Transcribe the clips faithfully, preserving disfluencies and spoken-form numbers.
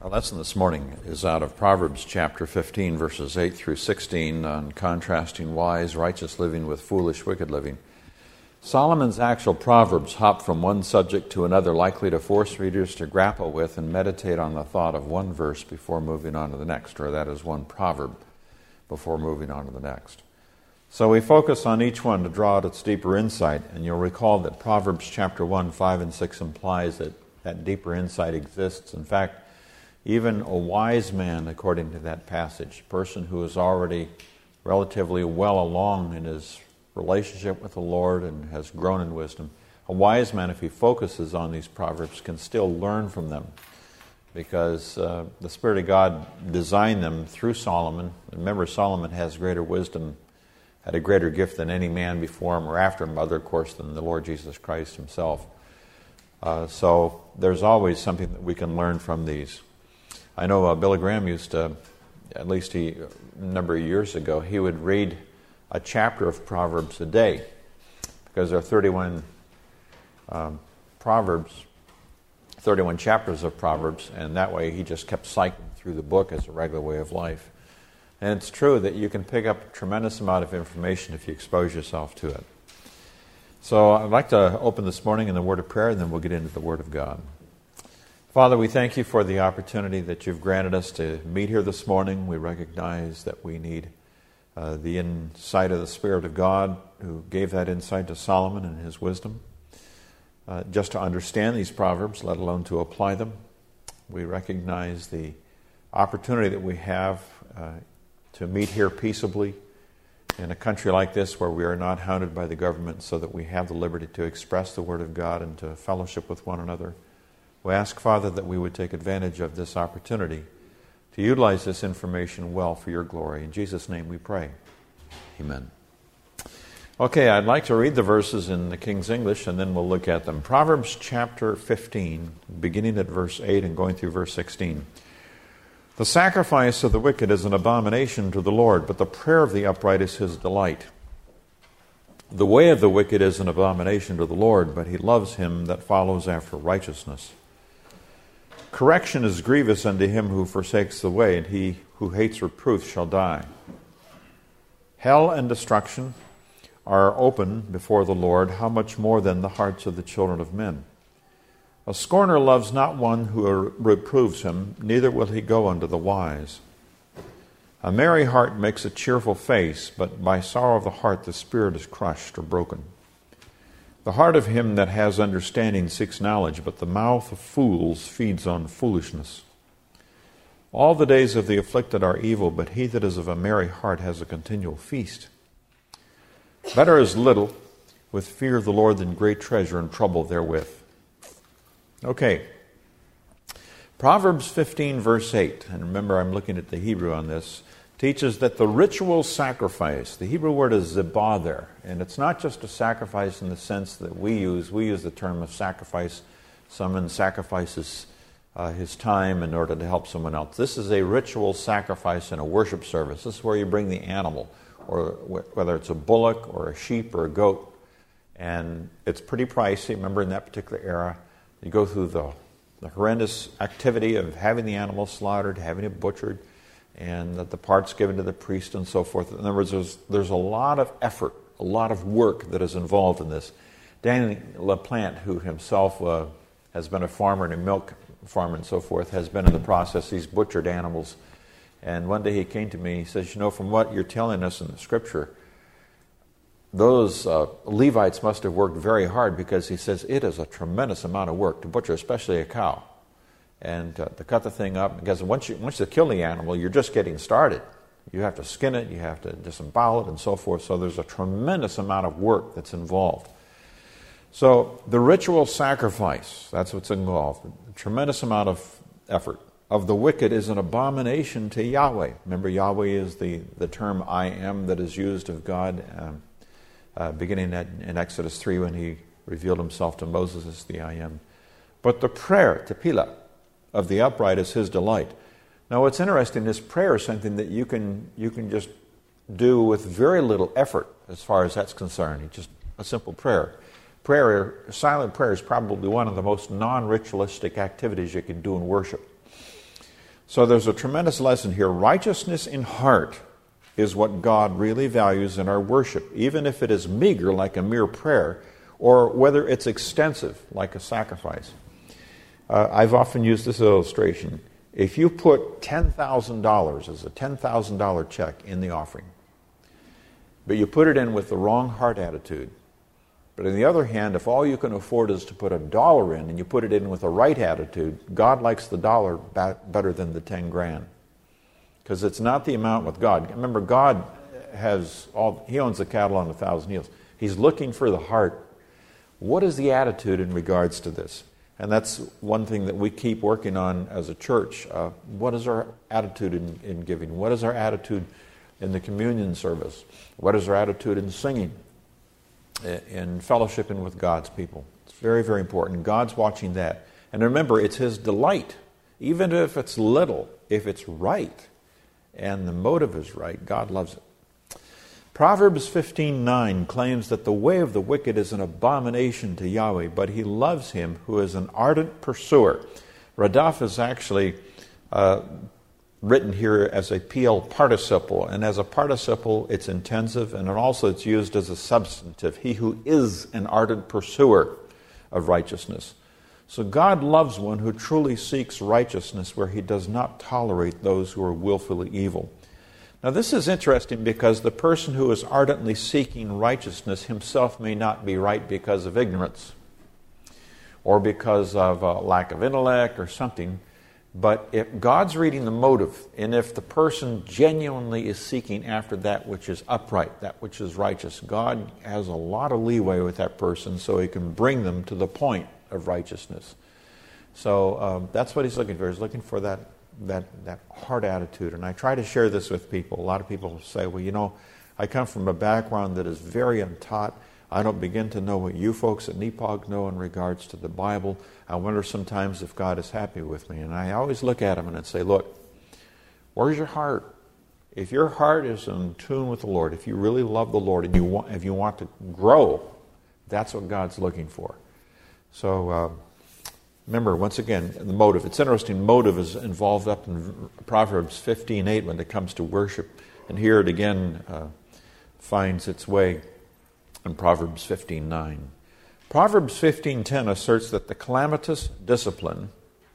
Our lesson this morning is out of Proverbs chapter fifteen, verses eight through sixteen, on contrasting wise, righteous living with foolish, wicked living. Solomon's actual Proverbs hop from one subject to another, likely to force readers to grapple with and meditate on the thought of one verse before moving on to the next, or that is one proverb before moving on to the next. So we focus on each one to draw out its deeper insight, and you'll recall that Proverbs chapter one, five, and six implies that that deeper insight exists. In fact, even a wise man, according to that passage, a person who is already relatively well along in his relationship with the Lord and has grown in wisdom, a wise man, if he focuses on these Proverbs, can still learn from them, because uh, the Spirit of God designed them through Solomon. Remember, Solomon has greater wisdom, had a greater gift than any man before him or after him, other, of course, than the Lord Jesus Christ himself. Uh, so there's always something that we can learn from these. I know uh, Billy Graham used to, at least he, a number of years ago, he would read a chapter of Proverbs a day, because there are thirty-one um, Proverbs, thirty-one chapters of Proverbs, and that way he just kept cycling through the book as a regular way of life. And it's true that you can pick up a tremendous amount of information if you expose yourself to it. So I'd like to open this morning in the word of prayer, and then we'll get into the word of God. Father, we thank you for the opportunity that you've granted us to meet here this morning. We recognize that we need uh, the insight of the Spirit of God, who gave that insight to Solomon and his wisdom, uh, just to understand these Proverbs, let alone to apply them. We recognize the opportunity that we have uh, to meet here peaceably in a country like this, where we are not hounded by the government, so that we have the liberty to express the Word of God and to fellowship with one another. We ask, Father, that we would take advantage of this opportunity to utilize this information well for your glory. In Jesus' name we pray. Amen. Okay, I'd like to read the verses in the King's English, and then we'll look at them. Proverbs chapter fifteen, beginning at verse eight and going through verse sixteen. The sacrifice of the wicked is an abomination to the Lord, but the prayer of the upright is his delight. The way of the wicked is an abomination to the Lord, but he loves him that follows after righteousness. Correction is grievous unto him who forsakes the way, and he who hates reproof shall die. Hell and destruction are open before the Lord, how much more than the hearts of the children of men? A scorner loves not one who reproves him, neither will he go unto the wise. A merry heart makes a cheerful face, but by sorrow of the heart the spirit is crushed or broken. The heart of him that has understanding seeks knowledge, but the mouth of fools feeds on foolishness. All the days of the afflicted are evil, but he that is of a merry heart has a continual feast. Better is little with fear of the Lord than great treasure and trouble therewith. Okay. Proverbs fifteen, verse eight, and remember I'm looking at the Hebrew on this, teaches that the ritual sacrifice, the Hebrew word is zebah there, and it's not just a sacrifice in the sense that we use. We use the term of sacrifice. Someone sacrifices uh, his time in order to help someone else. This is a ritual sacrifice in a worship service. This is where you bring the animal, or wh- whether it's a bullock or a sheep or a goat, and it's pretty pricey. Remember, in that particular era, you go through the, the horrendous activity of having the animal slaughtered, having it butchered, and that the parts given to the priest and so forth. In other words, there's, there's a lot of effort, a lot of work that is involved in this. Danny LaPlante, who himself uh, has been a farmer and a milk farmer and so forth, has been in the process. He's butchered animals. And one day he came to me, he says, you know, from what you're telling us in the Scripture, those uh, Levites must have worked very hard, because he says it is a tremendous amount of work to butcher, especially a cow. And uh, to cut the thing up, because once you once you kill the animal, you're just getting started. You have to skin it, you have to disembowel it, and so forth. So there's a tremendous amount of work that's involved. So the ritual sacrifice, that's what's involved. A tremendous amount of effort. Of the wicked is an abomination to Yahweh. Remember, Yahweh is the, the term I am that is used of God, um, uh, beginning at, in Exodus three, when he revealed himself to Moses as the I am. But the prayer, tefillah, of the upright is his delight. Now, what's interesting, this prayer is something that you can you can just do with very little effort as far as that's concerned. It's just a simple prayer. Prayer, silent prayer, is probably one of the most non-ritualistic activities you can do in worship. So there's a tremendous lesson here. Righteousness in heart is what God really values in our worship, even if it is meager, like a mere prayer, or whether it's extensive, like a sacrifice. Uh, I've often used this illustration. If you put ten thousand dollars as a ten thousand dollars check in the offering, but you put it in with the wrong heart attitude, but on the other hand, if all you can afford is to put a dollar in and you put it in with the right attitude, God likes the dollar better than the ten grand. Because it's not the amount with God. Remember, God has all, He owns the cattle on a thousand hills. He's looking for the heart. What is the attitude in regards to this? And that's one thing that we keep working on as a church. Uh, what is our attitude in, in giving? What is our attitude in the communion service? What is our attitude in singing? In fellowshipping with God's people. It's very, very important. God's watching that. And remember, it's His delight. Even if it's little, if it's right, and the motive is right, God loves it. Proverbs fifteen nine claims that the way of the wicked is an abomination to Yahweh, but He loves him who is an ardent pursuer. Radaf is actually uh, written here as a P L participle, and as a participle it's intensive, and also it's used as a substantive. He who is an ardent pursuer of righteousness. So God loves one who truly seeks righteousness, where He does not tolerate those who are willfully evil. Now this is interesting because the person who is ardently seeking righteousness himself may not be right because of ignorance or because of a lack of intellect or something. But if God's reading the motive, and if the person genuinely is seeking after that which is upright, that which is righteous, God has a lot of leeway with that person so He can bring them to the point of righteousness. So um, that's what He's looking for. He's looking for that, that, that heart attitude. And I try to share this with people. A lot of people say, well, you know, I come from a background that is very untaught. I don't begin to know what you folks at Nepog know in regards to the Bible. I wonder sometimes if God is happy with me. And I always look at them and I'd say, look, where's your heart? If your heart is in tune with the Lord, if you really love the Lord and you want, if you want to grow, that's what God's looking for. So uh, remember, once again, the motive. It's interesting, motive is involved up in Proverbs fifteen eight when it comes to worship. And here it again uh, finds its way in Proverbs fifteen nine. Proverbs fifteen ten asserts that the calamitous discipline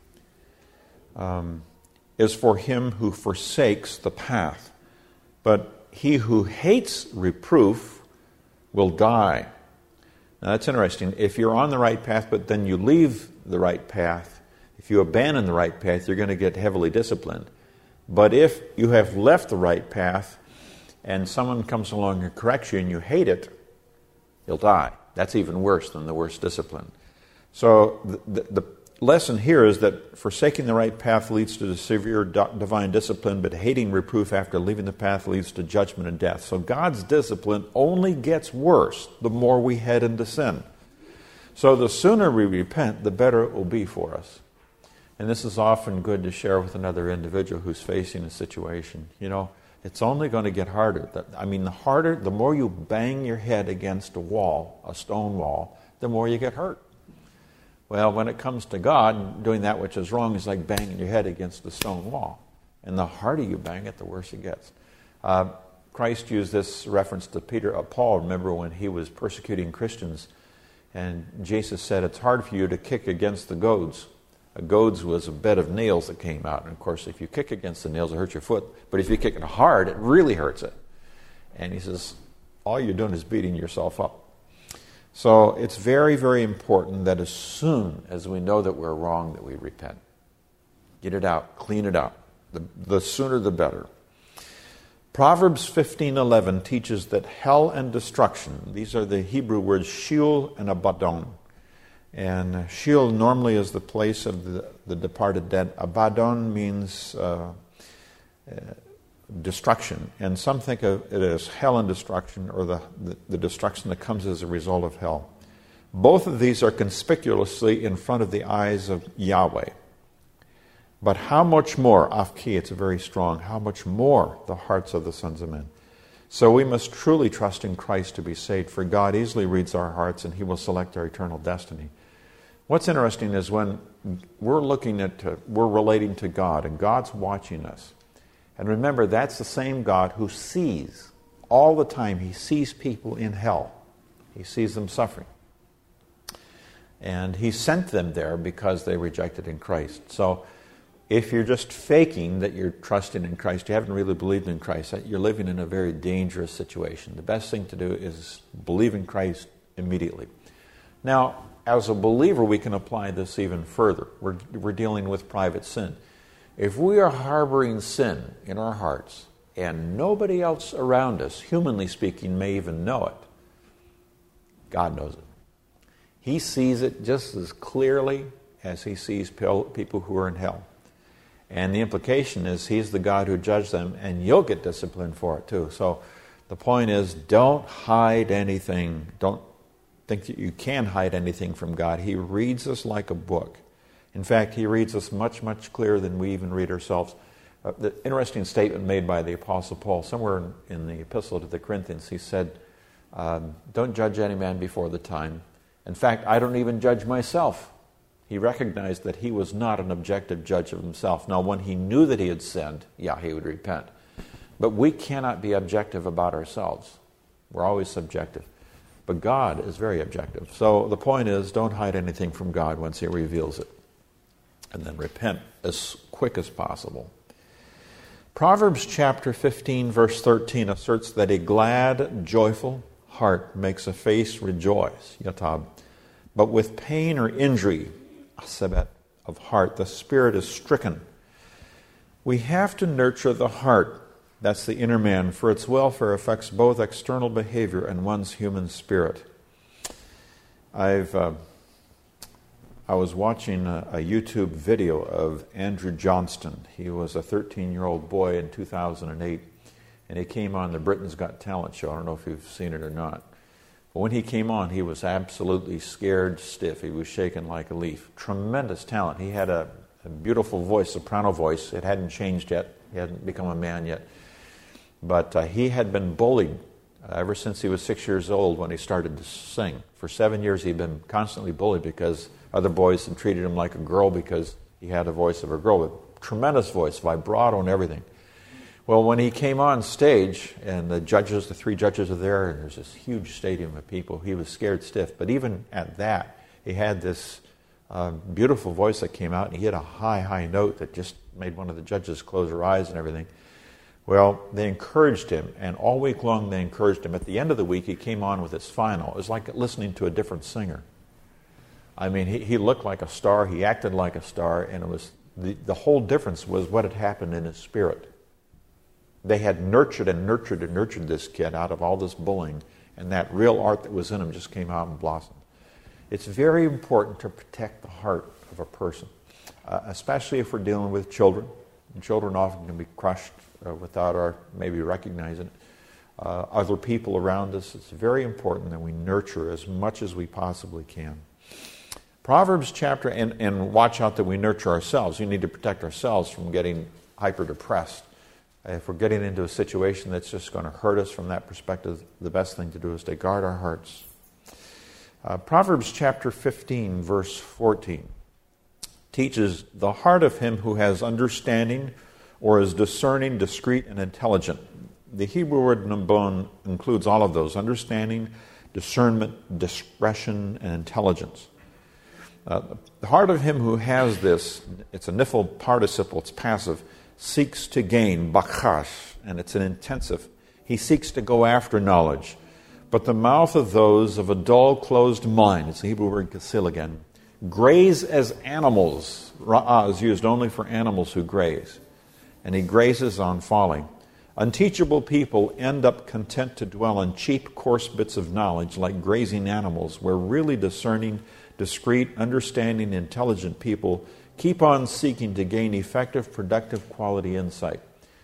um, is for him who forsakes the path, but he who hates reproof will die. Now that's interesting. If you're on the right path, but then you leave the right path, if you abandon the right path, you're going to get heavily disciplined. But if you have left the right path and someone comes along and corrects you and you hate it, you'll die. That's even worse than the worst discipline. So the, the, the lesson here is that forsaking the right path leads to severe divine discipline, but hating reproof after leaving the path leads to judgment and death. So God's discipline only gets worse the more we head into sin. So the sooner we repent, the better it will be for us. And this is often good to share with another individual who's facing a situation. You know, it's only going to get harder. I mean, the harder, the more you bang your head against a wall, a stone wall, the more you get hurt. Well, when it comes to God, doing that which is wrong is like banging your head against a stone wall. And the harder you bang it, the worse it gets. Uh, Christ used this reference to Peter, uh, Paul, remember when he was persecuting Christians. And Jesus said, it's hard for you to kick against the goads. A goads was a bed of nails that came out. And of course, if you kick against the nails, it hurts your foot. But if you kick it hard, it really hurts it. And he says, all you're doing is beating yourself up. So it's very, very important that as soon as we know that we're wrong, that we repent. Get it out. Clean it out. The, the sooner the better. Proverbs fifteen eleven teaches that hell and destruction, these are the Hebrew words Sheol and Abaddon. And Sheol normally is the place of the, the departed dead. Abaddon means uh, uh, destruction. And some think of it as hell and destruction, or the, the, the destruction that comes as a result of hell. Both of these are conspicuously in front of the eyes of Yahweh. But how much more, Afki, it's very strong, how much more the hearts of the sons of men. So we must truly trust in Christ to be saved, for God easily reads our hearts and He will select our eternal destiny. What's interesting is when we're looking at, uh, we're relating to God, and God's watching us. And remember, that's the same God who sees all the time. He sees people in hell. He sees them suffering. And He sent them there because they rejected in Christ. So if you're just faking that you're trusting in Christ, you haven't really believed in Christ, you're living in a very dangerous situation. The best thing to do is believe in Christ immediately. Now, as a believer, we can apply this even further. We're, we're dealing with private sin. If we are harboring sin in our hearts, and nobody else around us, humanly speaking, may even know it, God knows it. He sees it just as clearly as He sees people who are in hell. And the implication is He's the God who judged them, and you'll get disciplined for it too. So the point is, don't hide anything. Don't think that you can hide anything from God. He reads us like a book. In fact, He reads us much, much clearer than we even read ourselves. Uh, the interesting statement made by the Apostle Paul, somewhere in, in the Epistle to the Corinthians, he said, um, don't judge any man before the time. In fact, I don't even judge myself. He recognized that he was not an objective judge of himself. Now, when he knew that he had sinned, yeah, he would repent. But we cannot be objective about ourselves. We're always subjective. But God is very objective. So the point is, don't hide anything from God once He reveals it. And then repent as quick as possible. Proverbs chapter fifteen, verse thirteen asserts that a glad, joyful heart makes a face rejoice, yatab. But with pain or injury, asabet, of heart, the spirit is stricken. We have to nurture the heart, that's the inner man, for its welfare affects both external behavior and one's human spirit. I've... Uh, I was watching a, a YouTube video of Andrew Johnston. He was a thirteen-year-old boy in two thousand eight, and he came on the Britain's Got Talent show. I don't know if you've seen it or not. But when he came on, he was absolutely scared stiff. He was shaking like a leaf. Tremendous talent. He had a, a beautiful voice, soprano voice. It hadn't changed yet. He hadn't become a man yet. But uh, he had been bullied uh, ever since he was six years old when he started to sing. For seven years, he'd been constantly bullied because other boys had treated him like a girl because he had a voice of a girl, with tremendous voice, vibrato and everything. Well, when he came on stage, and the judges, the three judges are there, and there's this huge stadium of people, he was scared stiff. But even at that, he had this uh, beautiful voice that came out, and he hit a high, high note that just made one of the judges close her eyes and everything. Well, they encouraged him, and all week long they encouraged him. At the end of the week, he came on with his final. It was like listening to a different singer. I mean, he, he looked like a star, he acted like a star, and it was the, the whole difference was what had happened in his spirit. They had nurtured and nurtured and nurtured this kid out of all this bullying, and that real art that was in him just came out and blossomed. It's very important to protect the heart of a person, uh, especially if we're dealing with children. And children often can be crushed uh, without our maybe recognizing it. Uh, other people around us, it's very important that we nurture as much as we possibly can. Proverbs chapter, and, and watch out that we nurture ourselves. We need to protect ourselves from getting hyper-depressed. If we're getting into a situation that's just going to hurt us from that perspective, the best thing to do is to guard our hearts. Uh, Proverbs chapter fifteen, verse fourteen, teaches the heart of him who has understanding or is discerning, discreet, and intelligent. The Hebrew word nabon includes all of those: understanding, discernment, discretion, and intelligence. Uh, the heart of him who has this, it's a nifl participle, it's passive, seeks to gain, bakash, and it's an intensive. He seeks to go after knowledge. But the mouth of those of a dull, closed mind, it's the Hebrew word kasil again, graze as animals. Ra'ah is used only for animals who graze. And he grazes on folly. Unteachable people end up content to dwell on cheap, coarse bits of knowledge like grazing animals, where really discerning, discreet, understanding, intelligent people keep on seeking to gain effective, productive, quality insight.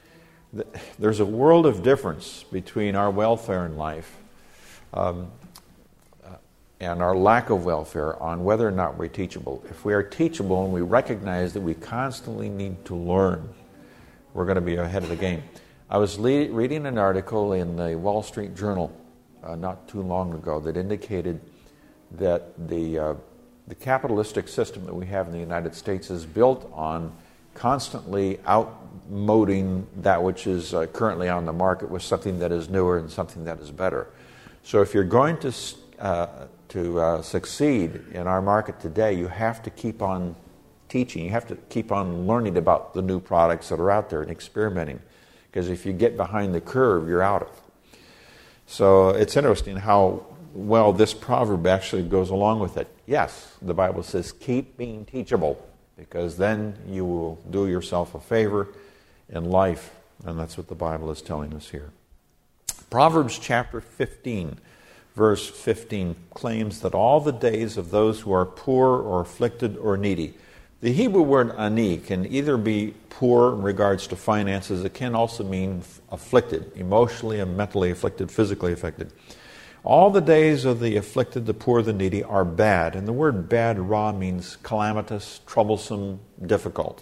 There's a world of difference between our welfare in life um, uh, and our lack of welfare on whether or not we're teachable. If we are teachable and we recognize that we constantly need to learn, we're going to be ahead of the game. I was le- reading an article in the Wall Street Journal uh, not too long ago that indicated that the uh, the capitalistic system that we have in the United States is built on constantly outmoding that which is uh, currently on the market with something that is newer and something that is better. So if you're going to uh, to uh, succeed in our market today, you have to keep on teaching. You have to keep on learning about the new products that are out there and experimenting. Because if you get behind the curve, you're out of it. So it's interesting how well this proverb actually goes along with it. Yes, the Bible says keep being teachable, because then you will do yourself a favor in life. And that's what the Bible is telling us here. Proverbs chapter fifteen, verse fifteen, claims that all the days of those who are poor or afflicted or needy. The Hebrew word ani can either be poor in regards to finances. It can also mean afflicted, emotionally and mentally afflicted, physically afflicted. All the days of the afflicted, the poor, the needy are bad. And the word bad, ra, means calamitous, troublesome, difficult.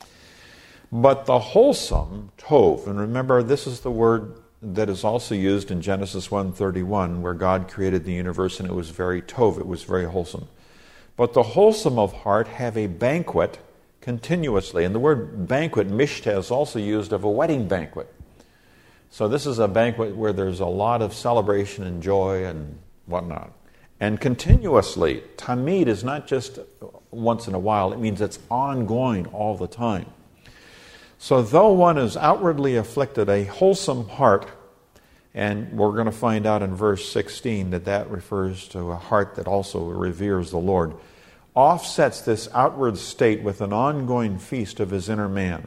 But the wholesome, tov, and remember this is the word that is also used in Genesis one thirty-one, where God created the universe and it was very tov, it was very wholesome. But the wholesome of heart have a banquet continuously. And the word banquet, mishta, is also used of a wedding banquet. So this is a banquet where there's a lot of celebration and joy and whatnot. And continuously, tamid is not just once in a while. It means it's ongoing all the time. So though one is outwardly afflicted, a wholesome heart, and we're going to find out in verse sixteen that that refers to a heart that also reveres the Lord, offsets this outward state with an ongoing feast of his inner man.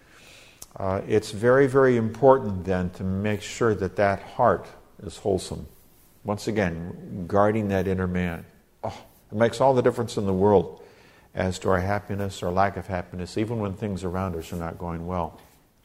Uh, it's very, very important then to make sure that that heart is wholesome. Once again, guarding that inner man. Oh, it makes all the difference in the world as to our happiness or lack of happiness, even when things around us are not going well.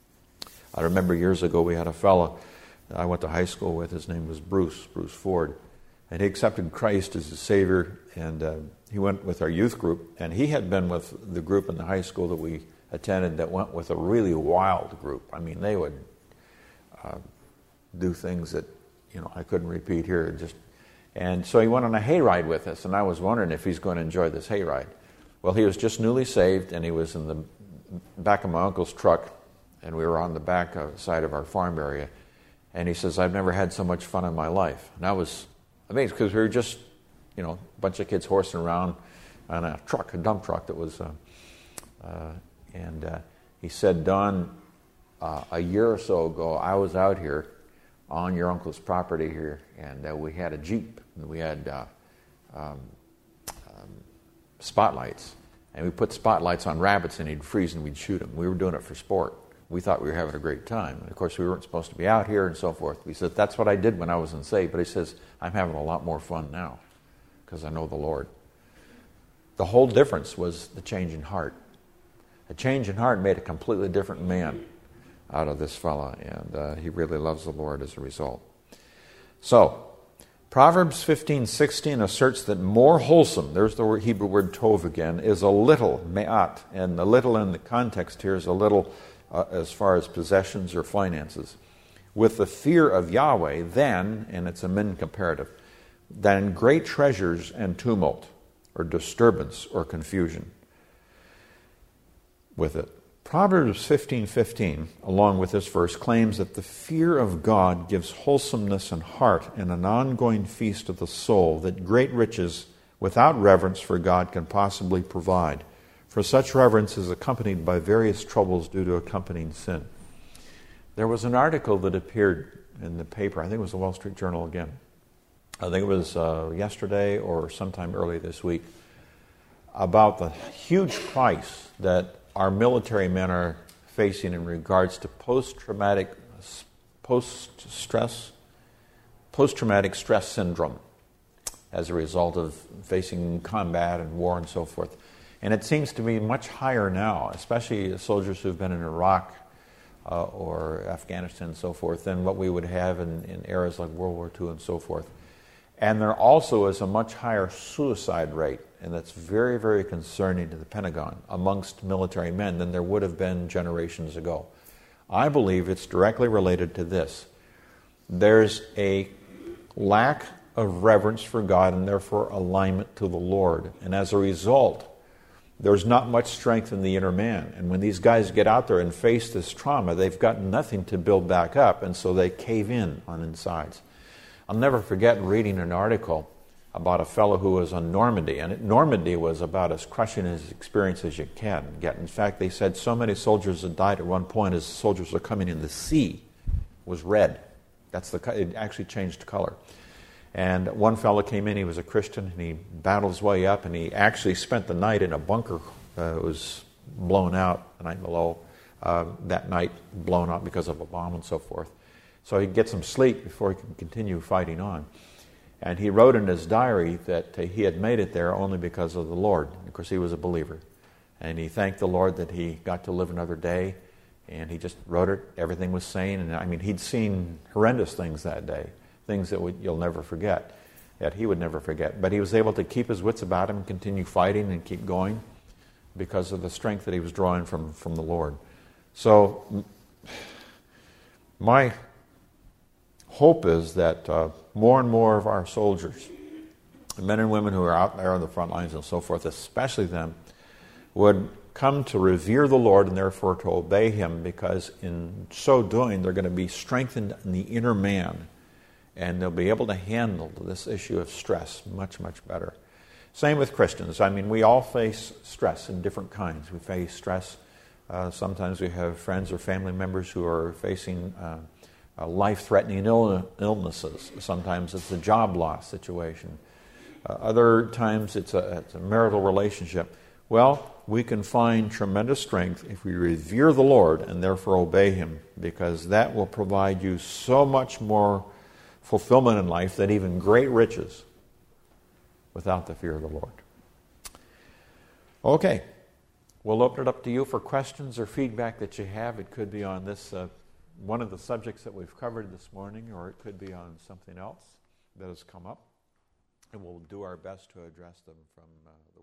I remember years ago we had a fellow I went to high school with. His name was Bruce, Bruce Ford. And he accepted Christ as his Savior, and uh, he went with our youth group. And he had been with the group in the high school that we attended that went with a really wild group. I mean, they would uh, do things that, you know, I couldn't repeat here. Just, and so he went on a hayride with us, and I was wondering if he's going to enjoy this hayride. Well, he was just newly saved, and he was in the back of my uncle's truck, and we were on the back side of our farm area. And he says, I've never had so much fun in my life. And I was amazed because we were just, you know, a bunch of kids horsing around on a truck, a dump truck that was, uh, uh, and uh, he said, Don, uh, a year or so ago, I was out here on your uncle's property here, and uh, we had a Jeep, and we had uh, um, um, spotlights, and we put spotlights on rabbits, and he'd freeze and we'd shoot them. We were doing it for sport. We thought we were having a great time. And of course, we weren't supposed to be out here and so forth. He said, that's what I did when I was unsaved. But he says, I'm having a lot more fun now because I know the Lord. The whole difference was the change in heart. A change in heart made a completely different man out of this fella. And uh, he really loves the Lord as a result. So, Proverbs fifteen sixteen asserts that more wholesome, there's the Hebrew word tov again, is a little, me'at. And the little in the context here is a little Uh, as far as possessions or finances, with the fear of Yahweh, then, and it's a min comparative, than great treasures and tumult, or disturbance, or confusion with it. Proverbs fifteen fifteen, along with this verse, claims that the fear of God gives wholesomeness and heart and an ongoing feast of the soul that great riches without reverence for God can possibly provide. For such reverence is accompanied by various troubles due to accompanying sin. There was an article that appeared in the paper, I think it was the Wall Street Journal again. I think it was uh, yesterday or sometime early this week, about the huge price that our military men are facing in regards to post-traumatic post-stress, post-traumatic stress syndrome as a result of facing combat and war and so forth. And it seems to be much higher now, especially soldiers who've been in Iraq uh, or Afghanistan and so forth, than what we would have in, in eras like World War Two and so forth. And there also is a much higher suicide rate, and that's very, very concerning to the Pentagon amongst military men than there would have been generations ago. I believe it's directly related to this. There's a lack of reverence for God and therefore alignment to the Lord. And as a result, there's not much strength in the inner man. And when these guys get out there and face this trauma, they've got nothing to build back up, and so they cave in on insides. I'll never forget reading an article about a fellow who was on Normandy, and it, Normandy was about as crushing as experience as you can get. In fact, they said so many soldiers had died at one point as soldiers were coming in, the sea was red. That's the it actually changed color. And one fellow came in, he was a Christian, and he battled his way up, and he actually spent the night in a bunker. Uh, it was blown out the night below, uh, that night blown out because of a bomb and so forth. So he'd get some sleep before he could continue fighting on. And he wrote in his diary that uh, he had made it there only because of the Lord. Of course, he was a believer. And he thanked the Lord that he got to live another day, and he just wrote it. Everything was sane. And I mean, he'd seen horrendous things that day. Things that would, you'll never forget, that he would never forget. But he was able to keep his wits about him and continue fighting and keep going because of the strength that he was drawing from, from the Lord. So my hope is that uh, more and more of our soldiers, men and women who are out there on the front lines and so forth, especially them, would come to revere the Lord and therefore to obey Him, because in so doing they're going to be strengthened in the inner man, and they'll be able to handle this issue of stress much, much better. Same with Christians. I mean, we all face stress in different kinds. We face stress. Uh, sometimes we have friends or family members who are facing uh, uh, life-threatening Ill- illnesses. Sometimes it's a job loss situation. Uh, other times it's a, it's a marital relationship. Well, we can find tremendous strength if we revere the Lord and therefore obey Him, because that will provide you so much more fulfillment in life than even great riches without the fear of the Lord. Okay, we'll open it up to you for questions or feedback that you have. It could be on this uh, one of the subjects that we've covered this morning, or it could be on something else that has come up, and we'll do our best to address them from uh, the